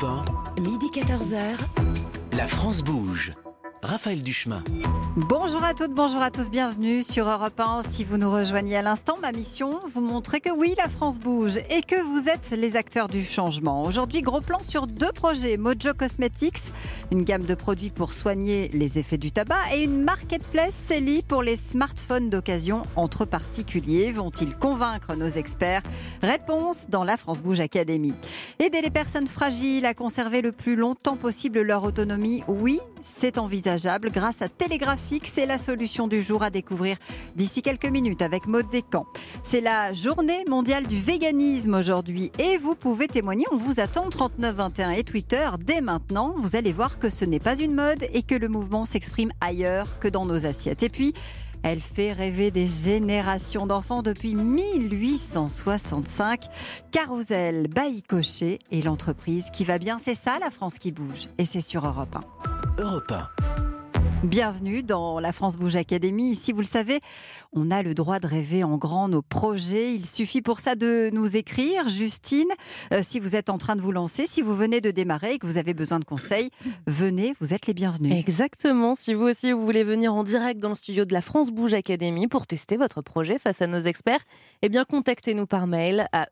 Europe 1, Midi 14h. la France bouge. Raphaël Duchemin. Bonjour à toutes, bonjour à tous, bienvenue sur Europe 1. Si vous nous rejoignez à l'instant, ma mission, vous montrer que oui, la France bouge et que vous êtes les acteurs du changement. Aujourd'hui, gros plan sur 2 projets. Mojo Cosmetics, une gamme de produits pour soigner les effets du tabac, et une marketplace Selly pour les smartphones d'occasion entre particuliers. Vont-ils convaincre nos experts? Réponse dans la France Bouge Academy. Aider les personnes fragiles à conserver le plus longtemps possible leur autonomie, oui, c'est envisageable grâce à Télégraphique. C'est la solution du jour à découvrir d'ici quelques minutes avec Maud Descamps. C'est la journée mondiale du véganisme aujourd'hui et vous pouvez témoigner. On vous attend 3921 et Twitter dès maintenant. Vous allez voir que ce n'est pas une mode et que le mouvement s'exprime ailleurs que dans nos assiettes. Et puis, elle fait rêver des générations d'enfants depuis 1865. Carousel Bailly-Cochet et l'entreprise qui va bien. C'est ça, la France qui bouge. Et c'est sur Europe 1. Europe 1. Bienvenue dans la France Bouge Academy. Ici, vous le savez, on a le droit de rêver en grand nos projets. Il suffit pour ça de nous écrire. Justine, si vous êtes en train de vous lancer, si vous venez de démarrer et que vous avez besoin de conseils, venez, vous êtes les bienvenus. Exactement. Si vous aussi, vous voulez venir en direct dans le studio de la France Bouge Academy pour tester votre projet face à nos experts, eh bien, contactez-nous par mail à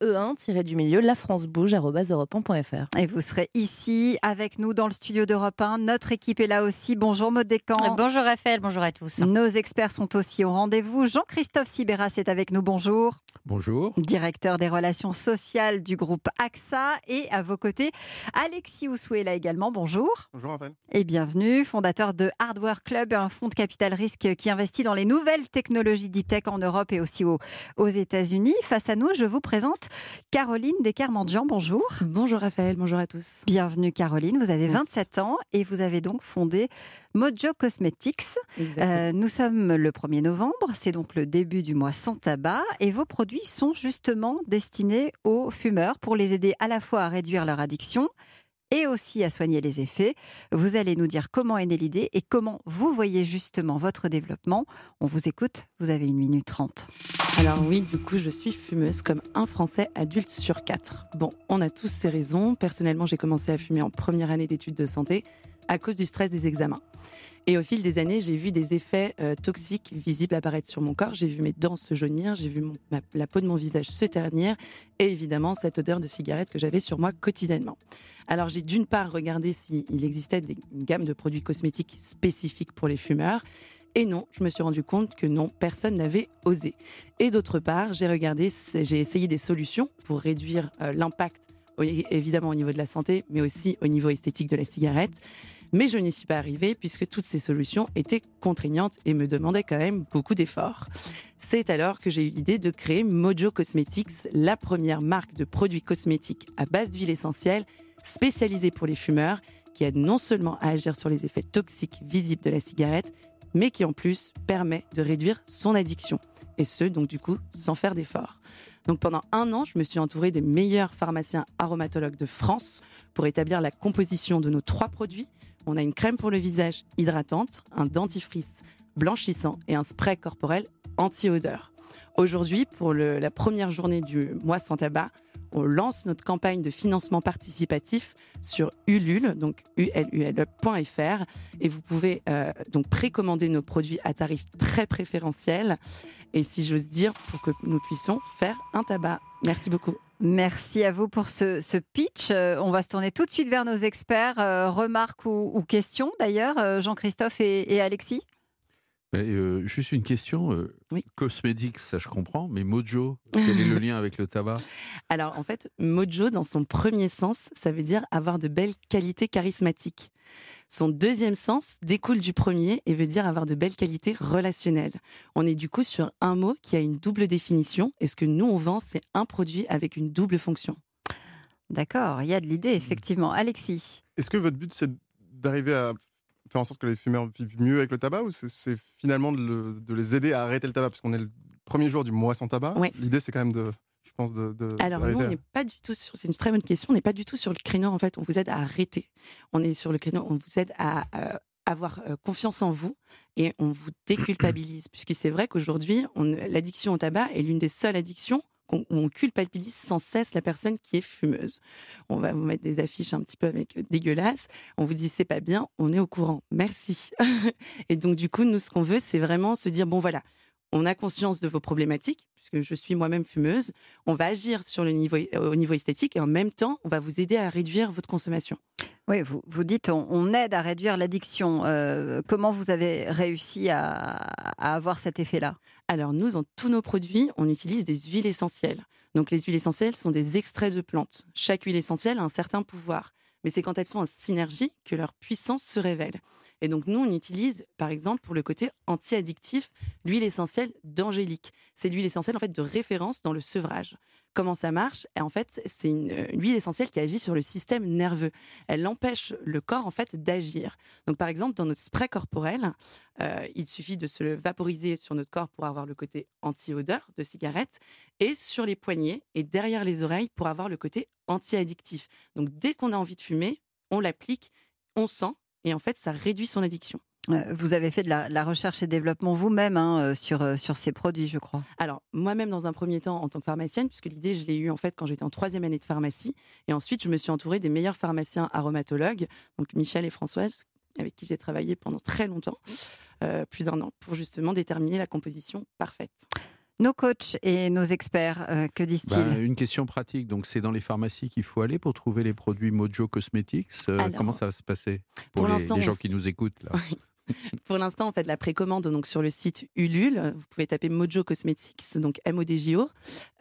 e1-lafrancebouge@europe1.fr. Et vous serez ici avec nous dans le studio d'Europe 1. Notre équipe est là aussi. Bonjour Maud Descamps. Bonjour Raphaël, bonjour à tous. Nos experts sont aussi au rendez-vous. Jean-Christophe Sibéras est avec nous. Bonjour. Bonjour. Directeur des relations sociales du groupe AXA. Et à vos côtés, Alexis Oussoué est là également. Bonjour. Bonjour Raphaël. Et bienvenue, fondateur de Hardware Club, un fonds de capital risque qui investit dans les nouvelles technologies deep tech en Europe et aussi aux États-Unis. Face à nous, je vous présente Caroline Descartes-Mandjian. Bonjour. Bonjour Raphaël, bonjour à tous. Bienvenue Caroline, vous avez 27 ans et vous avez donc fondé Mojo Cosmetics. Nous sommes le 1er novembre, c'est donc le début du mois sans tabac et vos produits sont justement destinés aux fumeurs pour les aider à la fois à réduire leur addiction et aussi à soigner les effets. Vous allez nous dire comment est née l'idée et comment vous voyez justement votre développement. On vous écoute, vous avez 1 minute 30. Alors oui, du coup, je suis fumeuse comme un Français adulte sur 4. Bon, on a tous ces raisons. Personnellement, j'ai commencé à fumer en première année d'études de santé à cause du stress des examens. Et au fil des années, j'ai vu des effets toxiques visibles apparaître sur mon corps. J'ai vu mes dents se jaunir, j'ai vu la peau de mon visage se ternir et évidemment cette odeur de cigarette que j'avais sur moi quotidiennement. Alors j'ai d'une part regardé s'il existait une gamme de produits cosmétiques spécifiques pour les fumeurs. Et non, je me suis rendu compte que non, personne n'avait osé. Et d'autre part, j'ai essayé des solutions pour réduire l'impact, évidemment au niveau de la santé, mais aussi au niveau esthétique de la cigarette. Mais je n'y suis pas arrivée puisque toutes ces solutions étaient contraignantes et me demandaient quand même beaucoup d'efforts. C'est alors que j'ai eu l'idée de créer Mojo Cosmetics, la première marque de produits cosmétiques à base d'huile essentielle spécialisée pour les fumeurs, qui aide non seulement à agir sur les effets toxiques visibles de la cigarette, mais qui en plus permet de réduire son addiction. Et ce, donc du coup, sans faire d'efforts. Donc pendant 1 an, je me suis entourée des meilleurs pharmaciens aromatologues de France pour établir la composition de nos 3 produits. On a une crème pour le visage hydratante, un dentifrice blanchissant et un spray corporel anti-odeur. Aujourd'hui, pour la première journée du mois sans tabac, on lance notre campagne de financement participatif sur Ulule, donc ulule.fr, et vous pouvez donc précommander nos produits à tarif très préférentiel. Et si j'ose dire, pour que nous puissions faire un tabac. Merci beaucoup. Merci à vous pour ce pitch. On va se tourner tout de suite vers nos experts. Remarques ou questions d'ailleurs, Jean-Christophe et Alexis? Juste une question. Oui. Cosmetics, ça je comprends, mais Mojo, quel est le lien avec le tabac? Alors en fait, Mojo, dans son premier sens, ça veut dire avoir de belles qualités charismatiques. Son deuxième sens découle du premier et veut dire avoir de belles qualités relationnelles. On est du coup sur un mot qui a une double définition et ce que nous on vend, c'est un produit avec une double fonction. D'accord, il y a de l'idée effectivement. Alexis? Est-ce que votre but c'est d'arriver à faire en sorte que les fumeurs vivent mieux avec le tabac ou c'est finalement de les aider à arrêter le tabac? Parce qu'on est le premier jour du mois sans tabac. Ouais. L'idée c'est quand même Alors nous, on n'est pas du tout sur... C'est une très bonne question. On n'est pas du tout sur le créneau, en fait. On vous aide à arrêter. On est sur le créneau, on vous aide à avoir confiance en vous et on vous déculpabilise. Puisque c'est vrai qu'aujourd'hui, l'addiction au tabac est l'une des seules addictions où on culpabilise sans cesse la personne qui est fumeuse. On va vous mettre des affiches un petit peu dégueulasses. On vous dit c'est pas bien, on est au courant. Merci. Et donc du coup, nous, ce qu'on veut, c'est vraiment se dire bon voilà, on a conscience de vos problématiques, puisque je suis moi-même fumeuse. On va agir au niveau esthétique et en même temps, on va vous aider à réduire votre consommation. Oui, vous dites on aide à réduire l'addiction. Comment vous avez réussi à avoir cet effet-là ? Alors nous, dans tous nos produits, on utilise des huiles essentielles. Donc les huiles essentielles sont des extraits de plantes. Chaque huile essentielle a un certain pouvoir. Mais c'est quand elles sont en synergie que leur puissance se révèle. Et donc, nous, on utilise, par exemple, pour le côté anti-addictif, l'huile essentielle d'angélique. C'est l'huile essentielle, en fait, de référence dans le sevrage. Comment ça marche ? Et en fait, c'est une huile essentielle qui agit sur le système nerveux. Elle empêche le corps, en fait, d'agir. Donc, par exemple, dans notre spray corporel, il suffit de se le vaporiser sur notre corps pour avoir le côté anti-odeur de cigarette et sur les poignets et derrière les oreilles pour avoir le côté anti-addictif. Donc, dès qu'on a envie de fumer, on l'applique, on sent. Et en fait, ça réduit son addiction. Vous avez fait de la recherche et développement vous-même sur ces produits, je crois. Alors, moi-même, dans un premier temps, en tant que pharmacienne, puisque l'idée, je l'ai eue en fait quand j'étais en 3e année de pharmacie. Et ensuite, je me suis entourée des meilleurs pharmaciens aromatologues, donc Michel et Françoise, avec qui j'ai travaillé pendant très longtemps, plus d'1 an, pour justement déterminer la composition parfaite. Nos coachs et nos experts, que disent-ils ? Une question pratique. Donc, c'est dans les pharmacies qu'il faut aller pour trouver les produits Mojo Cosmetics. Comment ça va se passer pour les gens qui nous écoutent là ? Pour l'instant, on fait de la précommande donc sur le site Ulule. Vous pouvez taper Mojo Cosmetics, donc MODJO.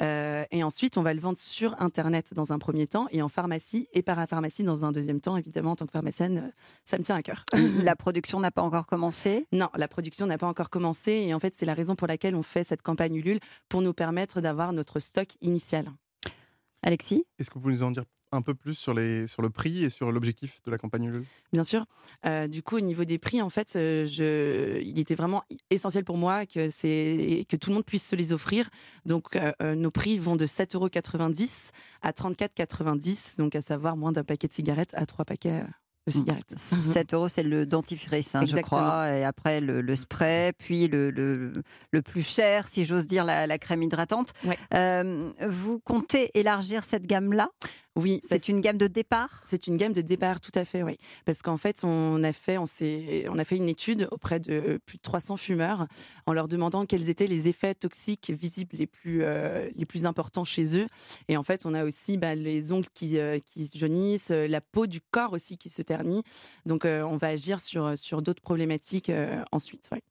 Et ensuite, on va le vendre sur Internet dans un premier temps et en pharmacie et parapharmacie dans un deuxième temps. Évidemment, en tant que pharmacienne, ça me tient à cœur. La production n'a pas encore commencé ? Non, la production n'a pas encore commencé. Et en fait, c'est la raison pour laquelle on fait cette campagne Ulule pour nous permettre d'avoir notre stock initial. Alexis ? Est-ce que vous pouvez nous en dire un peu plus sur le prix et sur l'objectif de la campagne Ulule ? Bien sûr. Du coup, au niveau des prix, en fait, il était vraiment essentiel pour moi que tout le monde puisse se les offrir. Donc, nos prix vont de 7,90 € à 34,90 €, donc à savoir moins d'un paquet de cigarettes à 3 paquets de cigarettes. 7 €, c'est le dentifrice, je crois. Et après, le spray, puis le plus cher, si j'ose dire, la crème hydratante. Ouais. Vous comptez élargir cette gamme-là ? Oui. C'est une gamme de départ ? C'est une gamme de départ, tout à fait, oui. Parce qu'en fait, on a fait une étude auprès de plus de 300 fumeurs en leur demandant quels étaient les effets toxiques visibles les plus importants chez eux. Et en fait, on a aussi les ongles qui jaunissent, la peau du corps aussi qui se ternit. Donc, on va agir sur d'autres problématiques ensuite, oui.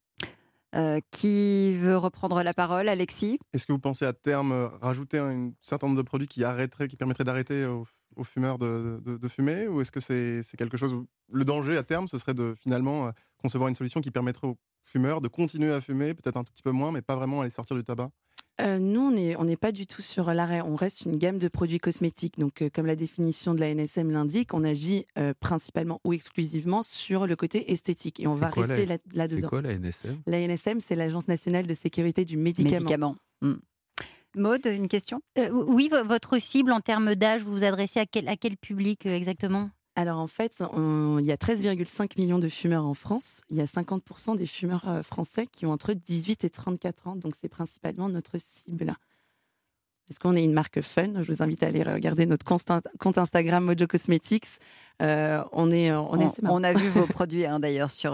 Qui veut reprendre la parole, Alexis ? Est-ce que vous pensez à terme rajouter un certain nombre de produits qui permettraient d'arrêter aux fumeurs de fumer ? Ou est-ce que c'est quelque chose où le danger à terme, ce serait de finalement concevoir une solution qui permettrait aux fumeurs de continuer à fumer, peut-être un tout petit peu moins, mais pas vraiment aller sortir du tabac ? Nous, on n'est pas du tout sur l'arrêt. On reste une gamme de produits cosmétiques. Donc, comme la définition de la NSM l'indique, on agit principalement ou exclusivement sur le côté esthétique. Et on va rester là-dedans. C'est quoi la NSM ? La NSM, c'est l'Agence nationale de sécurité du médicament. Maud, une question ? Oui, votre cible en termes d'âge, vous vous adressez à quel public exactement ? Alors en fait, il y a 13,5 millions de fumeurs en France. Il y a 50% des fumeurs français qui ont entre 18 et 34 ans. Donc c'est principalement notre cible. Parce qu'on est une marque fun. Je vous invite à aller regarder notre compte Instagram Mojo Cosmetics. On a vu vos produits d'ailleurs sur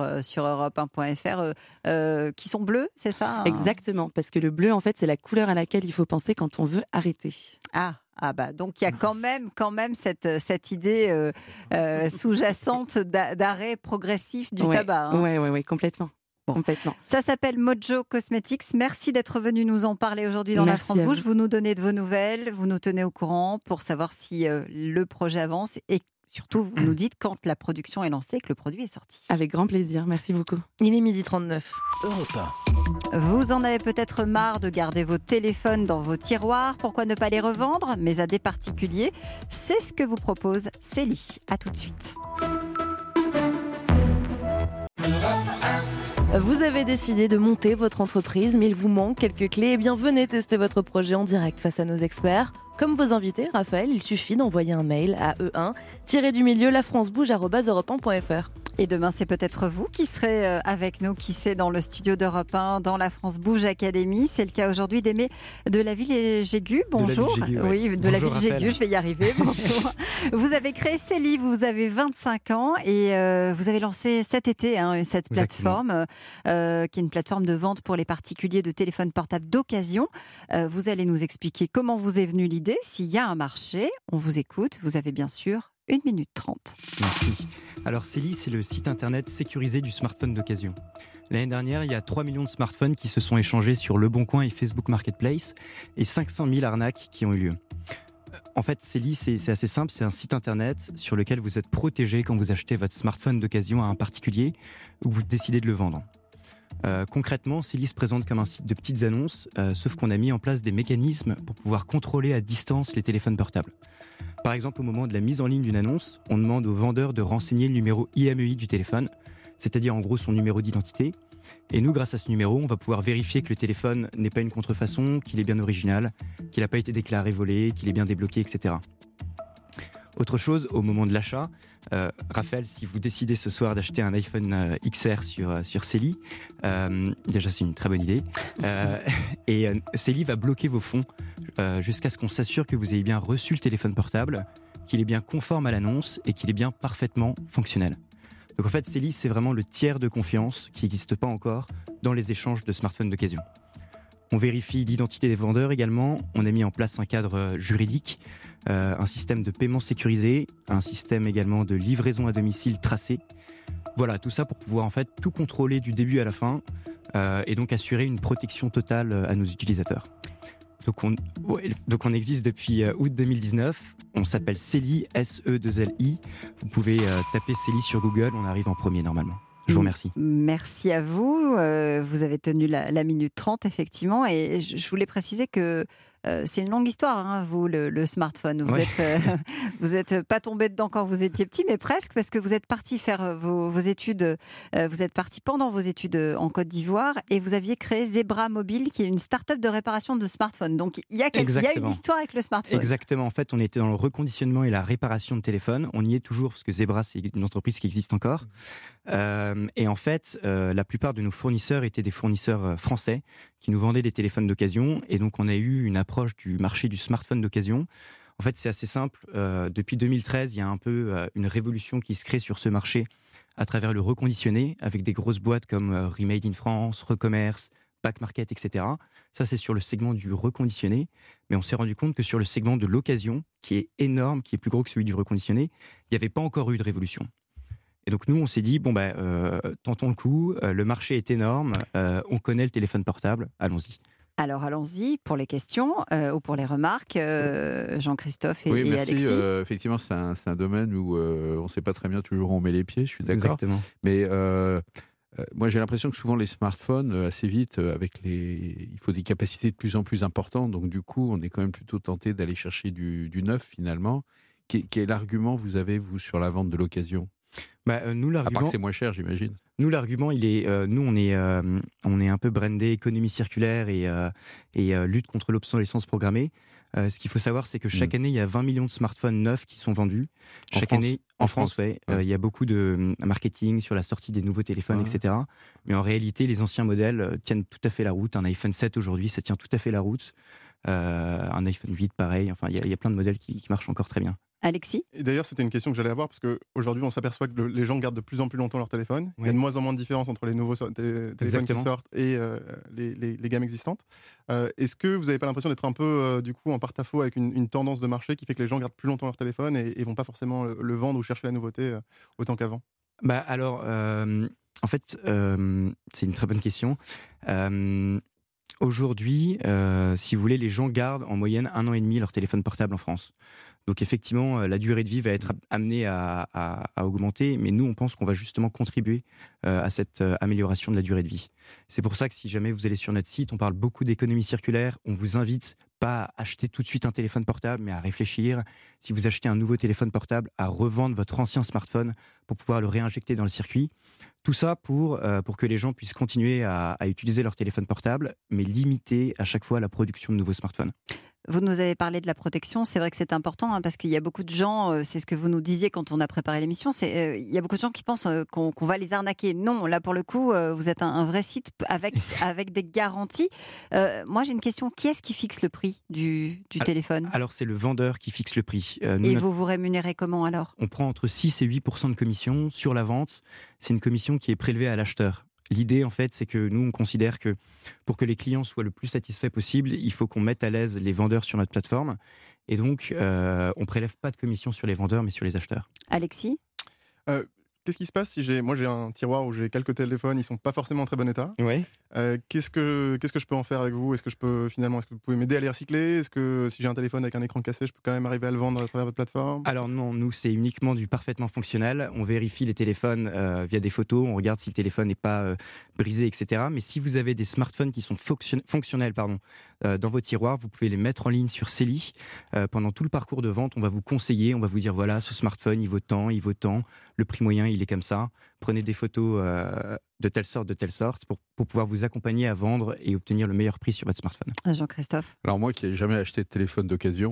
europe1.fr qui sont bleus, c'est ça ? Exactement, parce que le bleu, en fait, c'est la couleur à laquelle il faut penser quand on veut arrêter. Donc il y a quand même cette idée sous-jacente d'arrêt progressif du tabac. Oui, complètement. Complètement. Ça s'appelle Mojo Cosmetics. Merci d'être venu nous en parler aujourd'hui dans la France Bouge. Vous nous donnez de vos nouvelles, vous nous tenez au courant pour savoir si le projet avance et surtout vous nous dites quand la production est lancée et que le produit est sorti. Avec grand plaisir, merci beaucoup. Il est 12h39. Europe 1. Vous en avez peut-être marre de garder vos téléphones dans vos tiroirs. Pourquoi ne pas les revendre, mais à des particuliers ? C'est ce que vous propose Célie. À tout de suite. Vous avez décidé de monter votre entreprise, mais il vous manque quelques clés. Eh bien, venez tester votre projet en direct face à nos experts. Comme vos invités, Raphaël, il suffit d'envoyer un mail à E1-lafrancebouge@europe1.fr. Et demain, c'est peut-être vous qui serez avec nous, qui sait, dans le studio d'Europe 1, dans la France Bouge Academy. C'est le cas aujourd'hui d'Aimé de la Ville-et-Jégu. Bonjour. Oui, de la Ville-Jégu, je vais y arriver. Bonjour. Vous avez créé Célie, vous avez 25 ans et vous avez lancé cet été cette plateforme qui est une plateforme de vente pour les particuliers de téléphones portables d'occasion. Vous allez nous expliquer comment vous est venue l'idée, s'il y a un marché. On vous écoute. Vous avez bien sûr 1 minute 30. Merci. Alors Célie, c'est le site internet sécurisé du smartphone d'occasion. L'année dernière, il y a 3 millions de smartphones qui se sont échangés sur Le Bon Coin et Facebook Marketplace et 500 000 arnaques qui ont eu lieu. En fait, Célie, c'est assez simple, c'est un site internet sur lequel vous êtes protégé quand vous achetez votre smartphone d'occasion à un particulier ou que vous décidez de le vendre. Concrètement, Célie se présente comme un site de petites annonces, sauf qu'on a mis en place des mécanismes pour pouvoir contrôler à distance les téléphones portables. Par exemple, au moment de la mise en ligne d'une annonce, on demande au vendeur de renseigner le numéro IMEI du téléphone, c'est-à-dire en gros son numéro d'identité. Et nous, grâce à ce numéro, on va pouvoir vérifier que le téléphone n'est pas une contrefaçon, qu'il est bien original, qu'il n'a pas été déclaré volé, qu'il est bien débloqué, etc. Autre chose, au moment de l'achat, Raphaël, si vous décidez ce soir d'acheter un iPhone XR sur Célie, déjà c'est une très bonne idée, et Célie va bloquer vos fonds jusqu'à ce qu'on s'assure que vous ayez bien reçu le téléphone portable, qu'il est bien conforme à l'annonce et qu'il est bien parfaitement fonctionnel. Donc en fait, Célie, c'est vraiment le tiers de confiance qui n'existe pas encore dans les échanges de smartphones d'occasion. On vérifie l'identité des vendeurs également. On a mis en place un cadre juridique, un système de paiement sécurisé, un système également de livraison à domicile tracé. Voilà, tout ça pour pouvoir en fait tout contrôler du début à la fin et donc assurer une protection totale à nos utilisateurs. Donc on existe depuis août 2019. On s'appelle Célie, SE2LI. Vous pouvez taper Célie sur Google, on arrive en premier normalement. Je vous remercie. Merci à vous. Vous avez tenu la minute 30, effectivement. Et je voulais préciser que c'est une longue histoire, vous, le smartphone. Vous êtes pas tombé dedans quand vous étiez petit, mais presque, parce que vous êtes parti faire vos études. Vous êtes parti pendant vos études en Côte d'Ivoire et vous aviez créé Zebra Mobile, qui est une start-up de réparation de smartphones. Donc il y a une histoire avec le smartphone. Exactement. En fait, on était dans le reconditionnement et la réparation de téléphones. On y est toujours parce que Zebra, c'est une entreprise qui existe encore. Et en fait, la plupart de nos fournisseurs étaient des fournisseurs français qui nous vendaient des téléphones d'occasion. Et donc, on a eu une approche du marché du smartphone d'occasion. En fait, c'est assez simple. Depuis 2013, il y a un peu une révolution qui se crée sur ce marché à travers le reconditionné, avec des grosses boîtes comme Remade in France, Recommerce, Back Market, etc. Ça, c'est sur le segment du reconditionné. Mais on s'est rendu compte que sur le segment de l'occasion, qui est énorme, qui est plus gros que celui du reconditionné, il n'y avait pas encore eu de révolution. Et donc nous, on s'est dit, tentons le coup, le marché est énorme, on connaît le téléphone portable, allons-y. Alors allons-y pour les questions ou pour les remarques, Jean-Christophe et merci. Alexis. Effectivement, c'est un domaine où on ne sait pas très bien toujours où on met les pieds, je suis d'accord. Exactement. Mais moi, j'ai l'impression que souvent les smartphones, assez vite, il faut des capacités de plus en plus importantes. Donc du coup, on est quand même plutôt tenté d'aller chercher du neuf finalement. Quel argument vous avez, vous, sur la vente de l'occasion ? Nous, l'argument, à part que c'est moins cher, j'imagine. Nous, l'argument, il est, on est un peu brandé économie circulaire et lutte contre l'obsolescence programmée. Ce qu'il faut savoir, c'est que chaque année, il y a 20 millions de smartphones neufs qui sont vendus. Chaque année, en France, il y a beaucoup de marketing sur la sortie des nouveaux téléphones, etc. Mais en réalité, les anciens modèles tiennent tout à fait la route. Un iPhone 7 aujourd'hui, ça tient tout à fait la route. Un iPhone 8, pareil. Enfin, il y a plein de modèles qui marchent encore très bien. Alexis ? Et d'ailleurs, c'était une question que j'allais avoir parce qu'aujourd'hui, on s'aperçoit que les gens gardent de plus en plus longtemps leur téléphone. Il y a de moins en moins de différence entre les nouveaux téléphones qui sortent et les gammes existantes. Est-ce que vous n'avez pas l'impression d'être un peu, du coup, en porte-à-faux avec une tendance de marché qui fait que les gens gardent plus longtemps leur téléphone et ne vont pas forcément le vendre ou chercher la nouveauté autant qu'avant ? En fait, c'est une très bonne question. Aujourd'hui, si vous voulez, les gens gardent en moyenne 1 an et demi leur téléphone portable en France. Donc effectivement, la durée de vie va être amenée à augmenter, mais nous, on pense qu'on va justement contribuer à cette amélioration de la durée de vie. C'est pour ça que si jamais vous allez sur notre site, on parle beaucoup d'économie circulaire, on vous invite pas à acheter tout de suite un téléphone portable, mais à réfléchir, si vous achetez un nouveau téléphone portable, à revendre votre ancien smartphone pour pouvoir le réinjecter dans le circuit. Tout ça pour que les gens puissent continuer à utiliser leur téléphone portable, mais limiter à chaque fois la production de nouveaux smartphones. Vous nous avez parlé de la protection, c'est vrai que c'est important parce qu'il y a beaucoup de gens, c'est ce que vous nous disiez quand on a préparé l'émission, il y a beaucoup de gens qui pensent qu'on va les arnaquer. Non, là pour le coup, vous êtes un vrai site avec des garanties. Moi j'ai une question, qui est-ce qui fixe le prix du téléphone ? Alors c'est le vendeur qui fixe le prix. Et vous vous rémunérez comment alors ? On prend entre 6 et 8% de commission sur la vente. C'est une commission qui est prélevée à l'acheteur. L'idée, en fait, c'est que nous, on considère que pour que les clients soient le plus satisfaits possible, il faut qu'on mette à l'aise les vendeurs sur notre plateforme. Et donc, on ne prélève pas de commission sur les vendeurs, mais sur les acheteurs. Alexis ? Qu'est-ce qui se passe si moi j'ai un tiroir où j'ai quelques téléphones, ils sont pas forcément en très bon état. Ouais. Qu'est-ce que je peux en faire avec vous ? Est-ce que vous pouvez m'aider à les recycler ? Est-ce que si j'ai un téléphone avec un écran cassé, je peux quand même arriver à le vendre à travers votre plateforme ? Alors non, nous c'est uniquement du parfaitement fonctionnel. On vérifie les téléphones via des photos, on regarde si le téléphone n'est pas brisé, etc. Mais si vous avez des smartphones qui sont fonctionnels dans vos tiroirs, vous pouvez les mettre en ligne sur Celi. Pendant tout le parcours de vente, on va vous conseiller, on va vous dire voilà, ce smartphone il vaut tant, le prix moyen il est comme ça. Prenez des photos de telle sorte pour pouvoir vous accompagner à vendre et obtenir le meilleur prix sur votre smartphone. Jean-Christophe ? Alors moi qui n'ai jamais acheté de téléphone d'occasion,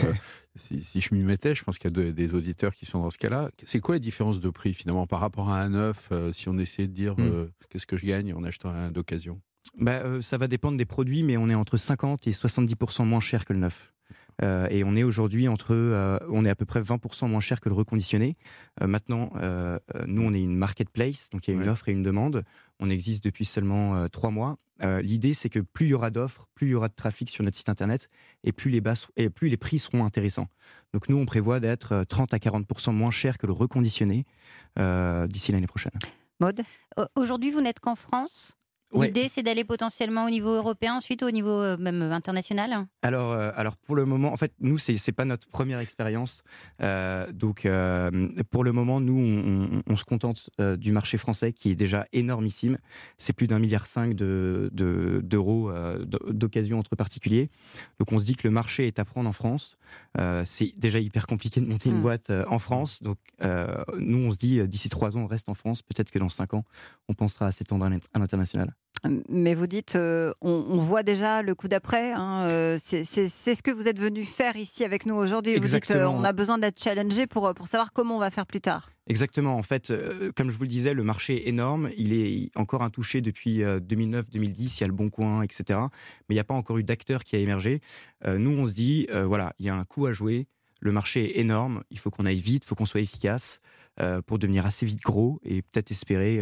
si je m'y mettais, je pense qu'il y a des auditeurs qui sont dans ce cas-là. C'est quoi la différence de prix finalement par rapport à un neuf, si on essayait de dire qu'est-ce que je gagne en achetant un d'occasion ? Ça va dépendre des produits, mais on est entre 50 et 70% moins cher que le neuf. Et on est aujourd'hui on est à peu près 20% moins cher que le reconditionné. Maintenant, nous on est une marketplace, donc il y a une offre et une demande. On existe depuis seulement 3 mois. L'idée c'est que plus il y aura d'offres, plus il y aura de trafic sur notre site internet et plus les prix seront intéressants. Donc nous on prévoit d'être 30 à 40% moins cher que le reconditionné d'ici l'année prochaine. Maud ? Aujourd'hui vous n'êtes qu'en France ? L'idée, c'est d'aller potentiellement au niveau européen, ensuite au niveau même international. Alors pour le moment, en fait, nous, c'est pas notre première expérience. Donc, pour le moment, nous, on se contente du marché français qui est déjà énormissime. C'est plus d'1,5 milliard d'euros d'occasion entre particuliers. Donc, on se dit que le marché est à prendre en France. C'est déjà hyper compliqué de monter une boîte en France. Donc, nous, on se dit, d'ici 3 ans, on reste en France. Peut-être que dans 5 ans, on pensera à s'étendre à l'international. Mais vous dites, on voit déjà le coup d'après. C'est ce que vous êtes venu faire ici avec nous aujourd'hui. Exactement. Vous dites, on a besoin d'être challengé pour savoir comment on va faire plus tard. Exactement. En fait, comme je vous le disais, le marché est énorme. Il est encore intouché depuis 2009-2010. Il y a le Bon Coin, etc. Mais il n'y a pas encore eu d'acteur qui a émergé. Nous, on se dit, il y a un coup à jouer. Le marché est énorme. Il faut qu'on aille vite, il faut qu'on soit efficace pour devenir assez vite gros et peut-être espérer...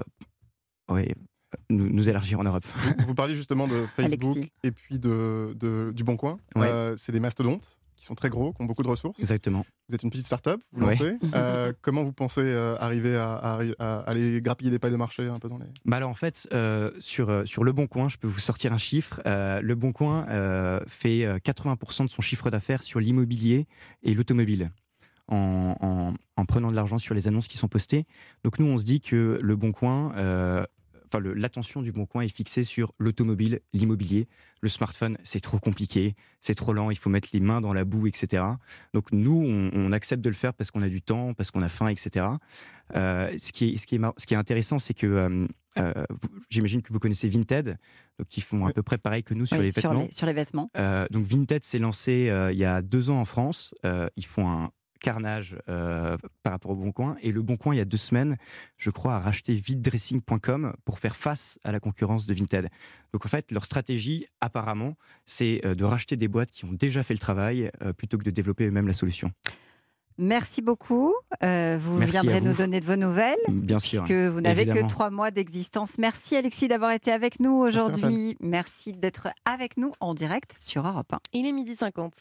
nous élargir en Europe. Vous parliez justement de Facebook Alexis. Et puis du Bon Coin. Ouais. C'est des mastodontes qui sont très gros, qui ont beaucoup de ressources. Exactement. Vous êtes une petite start-up, vous lancez. Comment vous pensez arriver à aller grappiller des pailles de marché un peu dans les... Alors en fait, sur Le Bon Coin, je peux vous sortir un chiffre. Le Bon Coin fait 80% de son chiffre d'affaires sur l'immobilier et l'automobile. En prenant de l'argent sur les annonces qui sont postées. Donc nous, on se dit que Le Bon Coin... l'attention du Bon Coin est fixée sur l'automobile, l'immobilier. Le smartphone, c'est trop compliqué, c'est trop lent, il faut mettre les mains dans la boue, etc. Donc nous, on accepte de le faire parce qu'on a du temps, parce qu'on a faim, etc. Ce qui est intéressant, c'est que j'imagine que vous connaissez Vinted, donc qui font à peu près pareil que nous sur les vêtements. Sur les vêtements. Donc Vinted s'est lancé il y a 2 ans en France. Ils font un carnage par rapport au Bon Coin, et le Bon Coin il y a 2 semaines je crois a racheté viddressing.com pour faire face à la concurrence de Vinted. Donc en fait leur stratégie apparemment c'est de racheter des boîtes qui ont déjà fait le travail plutôt que de développer eux-mêmes la solution. Merci beaucoup. Vous viendrez nous donner de vos nouvelles. Bien sûr. Puisque vous n'avez évidemment que 3 mois d'existence. Merci Alexis d'avoir été avec nous aujourd'hui. Merci d'être avec nous en direct sur Europe 1. Il est 12h50.